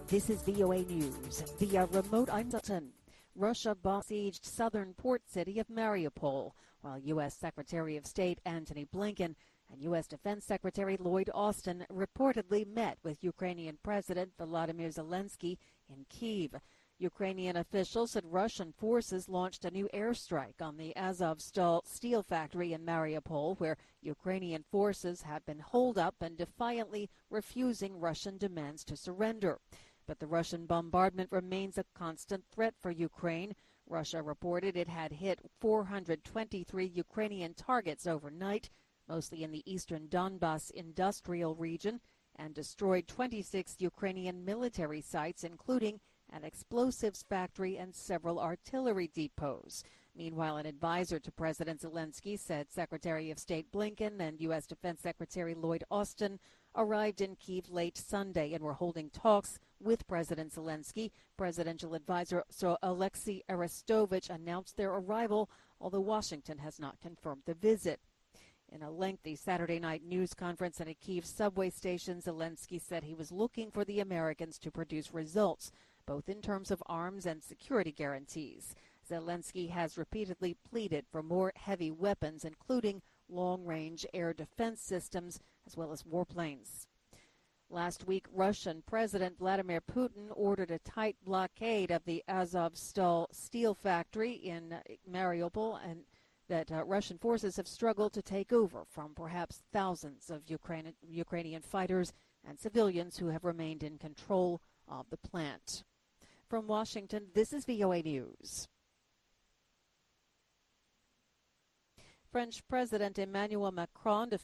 This is VOA News. Via remote, I'm Sutton. Russia besieged southern port city of Mariupol, while U.S. Secretary of State Antony Blinken and U.S. Defense Secretary Lloyd Austin reportedly met with Ukrainian President Volodymyr Zelensky in Kyiv. Ukrainian officials said Russian forces launched a new airstrike on the Azovstal steel factory in Mariupol, where Ukrainian forces have been holed up and defiantly refusing Russian demands to surrender. But the Russian bombardment remains a constant threat for Ukraine. Russia reported it had hit 423 Ukrainian targets overnight, mostly in the eastern Donbas industrial region, and destroyed 26 Ukrainian military sites, including an explosives factory and several artillery depots. Meanwhile, an advisor to President Zelensky said Secretary of State Blinken and U.S. Defense Secretary Lloyd Austin arrived in Kyiv late Sunday and were holding talks with President Zelensky. Presidential advisor Alexei Arestovich announced their arrival, although Washington has not confirmed the visit. In a lengthy Saturday night news conference at a Kyiv subway station, Zelensky said he was looking for the Americans to produce results, both in terms of arms and security guarantees. Zelensky has repeatedly pleaded for more heavy weapons, including long-range air defense systems, as well as warplanes. Last week, Russian President Vladimir Putin ordered a tight blockade of the Azovstal steel factory in Mariupol, and that Russian forces have struggled to take over from perhaps thousands of Ukrainian fighters and civilians who have remained in control of the plant. From Washington, this is VOA News. French President Emmanuel Macron